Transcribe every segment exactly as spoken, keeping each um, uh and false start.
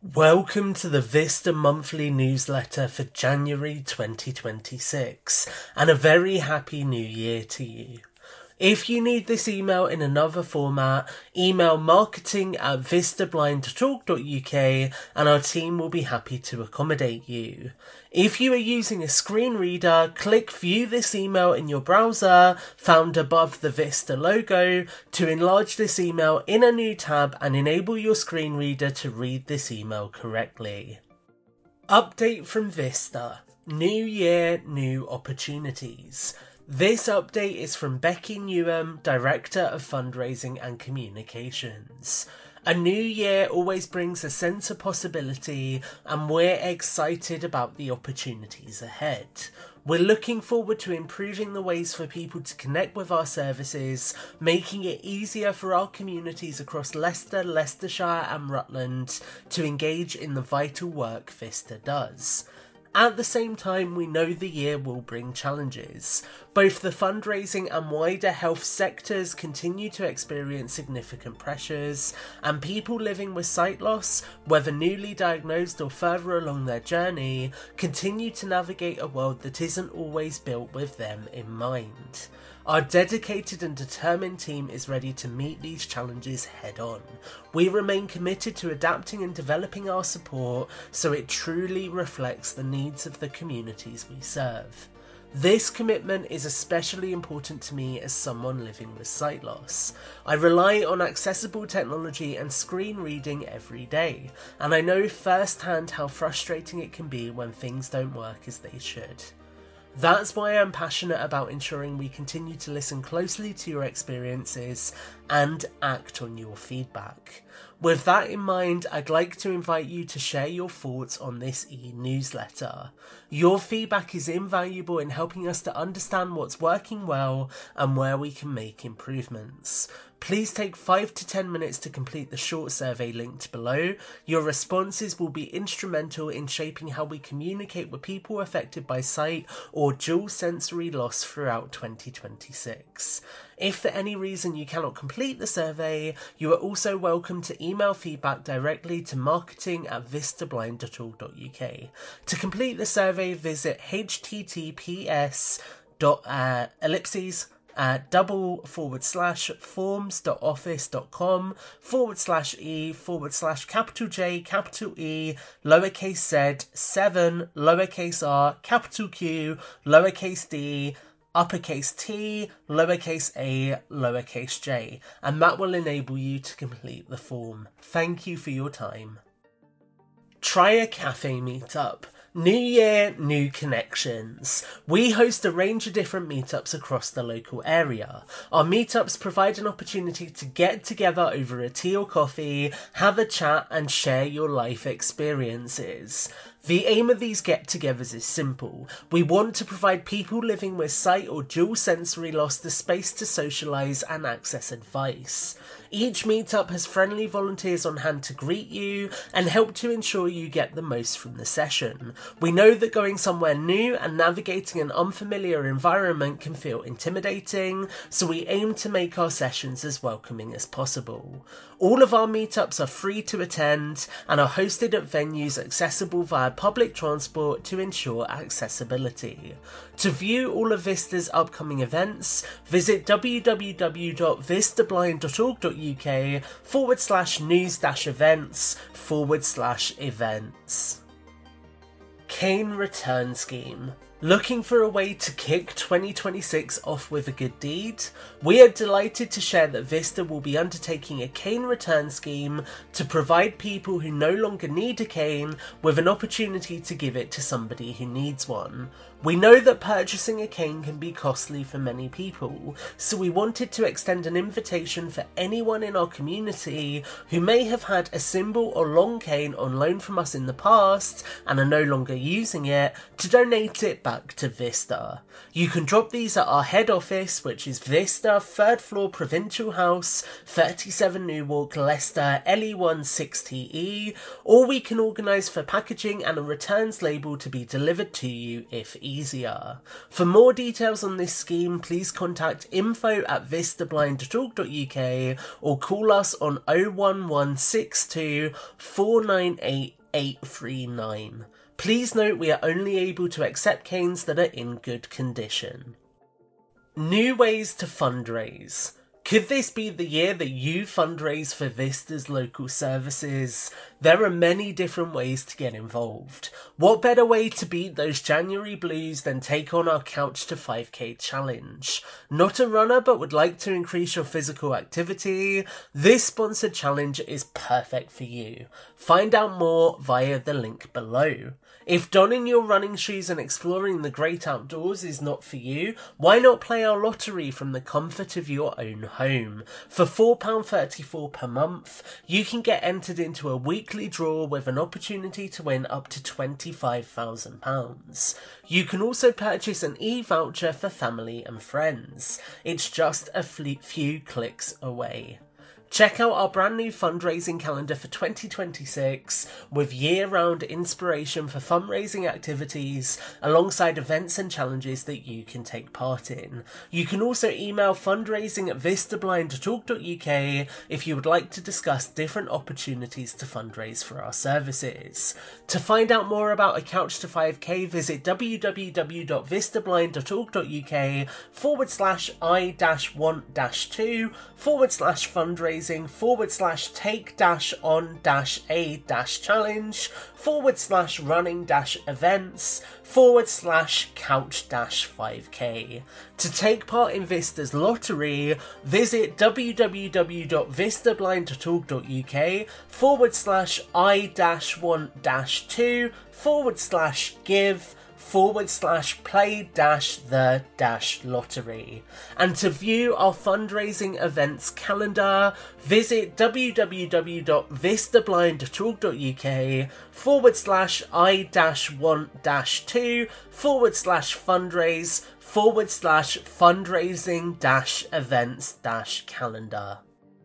Welcome to the Vista Monthly Newsletter for January twenty twenty-six, and a very happy new year to you. If you need this email in another format, email marketing at vistablind dot org dot U K and our team will be happy to accommodate you. If you are using a screen reader, click View this email in your browser, found above the Vista logo, to enlarge this email in a new tab and enable your screen reader to read this email correctly. Update from Vista. New year, new opportunities. This update is from Becky Newham, Director of Fundraising and Communications. A new year always brings a sense of possibility, and we're excited about the opportunities ahead. We're looking forward to improving the ways for people to connect with our services, making it easier for our communities across Leicester, Leicestershire and Rutland to engage in the vital work Vista does. At the same time, we know the year will bring challenges. Both the fundraising and wider health sectors continue to experience significant pressures, and people living with sight loss, whether newly diagnosed or further along their journey, continue to navigate a world that isn't always built with them in mind. Our dedicated and determined team is ready to meet these challenges head on. We remain committed to adapting and developing our support so it truly reflects the needs of the communities we serve. This commitment is especially important to me as someone living with sight loss. I rely on accessible technology and screen reading every day, and I know firsthand how frustrating it can be when things don't work as they should. That's why I'm passionate about ensuring we continue to listen closely to your experiences and act on your feedback. With that in mind, I'd like to invite you to share your thoughts on this e-newsletter. Your feedback is invaluable in helping us to understand what's working well and where we can make improvements. Please take five to ten minutes to complete the short survey linked below. Your responses will be instrumental in shaping how we communicate with people affected by sight or dual sensory loss throughout twenty twenty-six. If for any reason you cannot complete the survey, you are also welcome to email feedback directly to marketing at vistablind dot org dot U K. To complete the survey, visit https dot uh, ellipses Uh, double forward slash forms dot office dot com forward slash e forward slash capital J capital E lowercase z seven lowercase r capital Q lowercase d uppercase T lowercase a lowercase j, and that will enable you to complete the form. Thank you for your time. Try a cafe meetup. New year, new connections. We host a range of different meetups across the local area. Our meetups provide an opportunity to get together over a tea or coffee, have a chat and share your life experiences. The aim of these get-togethers is simple. We want to provide people living with sight or dual sensory loss the space to socialise and access advice. Each meetup has friendly volunteers on hand to greet you and help to ensure you get the most from the session. We know that going somewhere new and navigating an unfamiliar environment can feel intimidating, so we aim to make our sessions as welcoming as possible. All of our meetups are free to attend and are hosted at venues accessible via public transport to ensure accessibility. To view all of Vista's upcoming events, visit w w w dot vistablind dot org dot U K forward slash news dash events forward slash events. Cane Return Scheme. Looking for a way to kick twenty twenty-six off with a good deed? We are delighted to share that Vista will be undertaking a cane return scheme to provide people who no longer need a cane with an opportunity to give it to somebody who needs one. We know that purchasing a cane can be costly for many people, so we wanted to extend an invitation for anyone in our community who may have had a symbol or long cane on loan from us in the past and are no longer using it to donate it back back to Vista. You can drop these at our head office, which is Vista, third floor Provincial House, thirty-seven Newark, Leicester, L E one six T E, or we can organise for packaging and a returns label to be delivered to you if easier. For more details on this scheme, please contact info at vistablind dot org dot U K or call us on oh one one six two four nine eight eight three nine. Please note we are only able to accept canes that are in good condition. New ways to fundraise. Could this be the year that you fundraise for Vista's local services? There are many different ways to get involved. What better way to beat those January blues than take on our Couch to five K challenge? Not a runner but would like to increase your physical activity? This sponsored challenge is perfect for you. Find out more via the link below. If donning your running shoes and exploring the great outdoors is not for you, why not play our lottery from the comfort of your own home? For four pounds thirty-four per month, you can get entered into a weekly draw with an opportunity to win up to twenty-five thousand pounds. You can also purchase an e-voucher for family and friends. It's just a few clicks away. Check out our brand new fundraising calendar for twenty twenty-six with year-round inspiration for fundraising activities alongside events and challenges that you can take part in. You can also email fundraising at vistablind dot org dot U K if you would like to discuss different opportunities to fundraise for our services. To find out more about A Couch to five K, visit w w w dot vistablind dot org dot U K forward slash I dash want dash two forward slash fundraising forward slash take dash on dash a dash challenge forward slash running dash events forward slash couch dash five K. To take part in Vista's lottery, visit w w w dot vistablind dot org dot U K forward slash I dash want dash two forward slash give forward slash play dash the dash lottery. And to view our fundraising events calendar, visit w w w dot vistablind dot org dot U K forward slash I dash want dash two forward slash fundraise forward slash fundraising dash events dash calendar.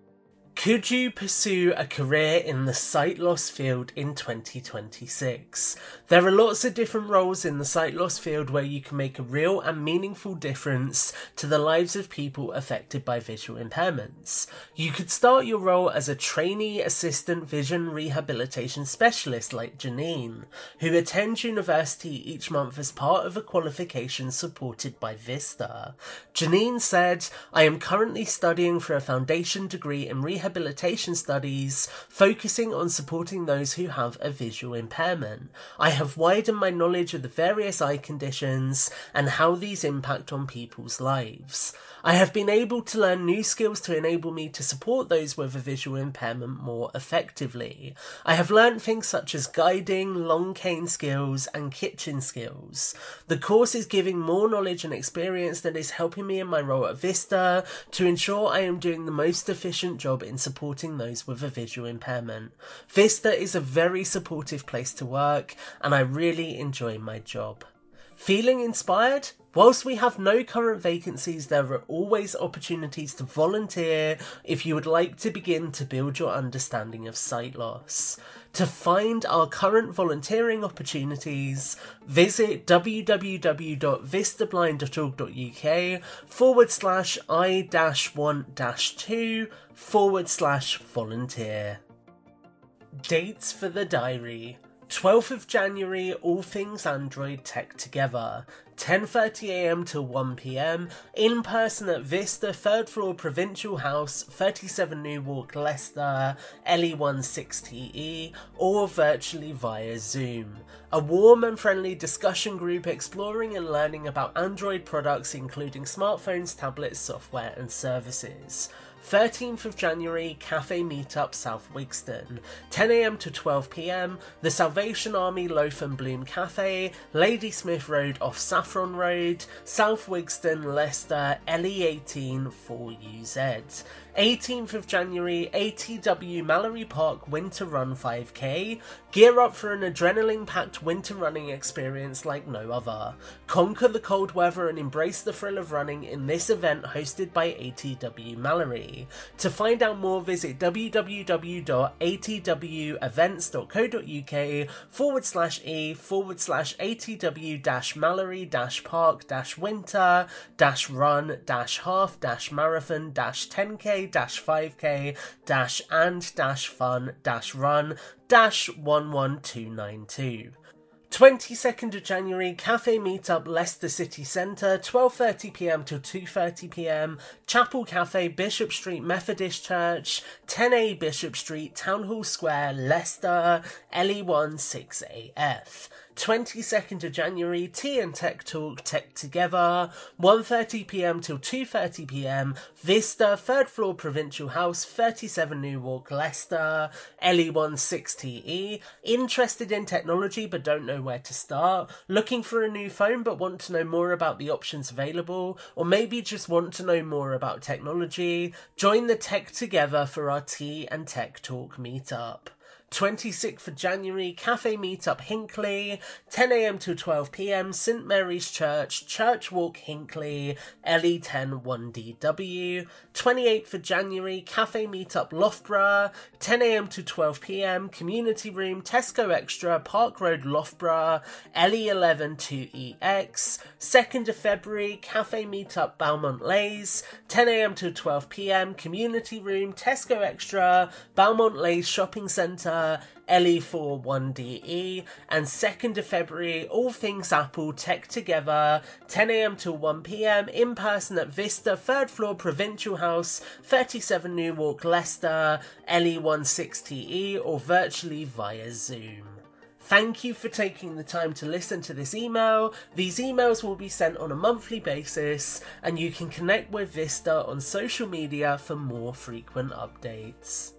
Could you pursue a career in the sight loss field in twenty twenty-six? There are lots of different roles in the sight loss field where you can make a real and meaningful difference to the lives of people affected by visual impairments. You could start your role as a trainee assistant vision rehabilitation specialist like Janine, who attends university each month as part of a qualification supported by Vista. Janine said, "I am currently studying for a foundation degree in rehabilitation Rehabilitation studies, focusing on supporting those who have a visual impairment. I have widened my knowledge of the various eye conditions and how these impact on people's lives. I have been able to learn new skills to enable me to support those with a visual impairment more effectively. I have learned things such as guiding, long cane skills, and kitchen skills. The course is giving more knowledge and experience that is helping me in my role at Vista to ensure I am doing the most efficient job in supporting those with a visual impairment. Vista is a very supportive place to work, and I really enjoy my job." Feeling inspired? Whilst we have no current vacancies, there are always opportunities to volunteer if you would like to begin to build your understanding of sight loss. To find our current volunteering opportunities, visit w w w dot vistablind dot org dot U K forward slash I dash want dash two forward slash volunteer. Dates for the diary. twelfth of January, all things Android tech together. ten thirty a m till one p m, in person at Vista, third floor Provincial House, thirty-seven Newark, Leicester, L E one six T E, or virtually via Zoom. A warm and friendly discussion group exploring and learning about Android products including smartphones, tablets, software and services. thirteenth of January, Cafe Meetup South Wigston, ten a m to twelve p m, the Salvation Army Loaf and Bloom Cafe, Ladysmith Road off Saffron Road, South Wigston, Leicester, L E eighteen four U Z. eighteenth of January, A T W Mallory Park Winter Run five K. Gear up for an adrenaline-packed winter running experience like no other. Conquer the cold weather and embrace the thrill of running in this event hosted by A T W Mallory. To find out more, visit www.atwevents.co.uk forward slash e forward slash atw dash mallory dash park dash winter dash run dash half dash marathon dash ten k dash five k dash and dash fun dash run dash one one two nine two. twenty-second of January, Cafe Meetup, Leicester City Centre, twelve thirty p m till two thirty p m, Chapel Cafe, Bishop Street Methodist Church, ten A Bishop Street, Town Hall Square, Leicester, L E one six A F. twenty-second of January, Tea and Tech Talk, Tech Together, one thirty p m till two thirty p m, Vista, third floor Provincial House, thirty-seven New Walk, Leicester, L E one six T E. Interested in technology but don't know where to start? Looking for a new phone but want to know more about the options available? Or maybe just want to know more about technology? Join the Tech Together for our Tea and Tech Talk meetup. twenty-sixth of January, Cafe Meetup Hinckley, ten a m till twelve p m, St Mary's Church, Church Walk Hinckley, L E ten one D W. twenty-eighth of January, Cafe Meetup Loughborough, ten a m to twelve p m, Community Room, Tesco Extra, Park Road Loughborough, L E eleven two E X. second of February, Cafe Meetup Balmont Leys, ten a m to twelve p m, Community Room, Tesco Extra, Balmont Leys Shopping Centre, L E four one D E. And second of February, All Things Apple Tech Together, ten a m till one p m, in person at Vista, third floor Provincial House, thirty-seven New Walk, Leicester, L E one six T E, or virtually via Zoom. Thank you for taking the time to listen to this email. These emails will be sent on a monthly basis, and you can connect with Vista on social media for more frequent updates.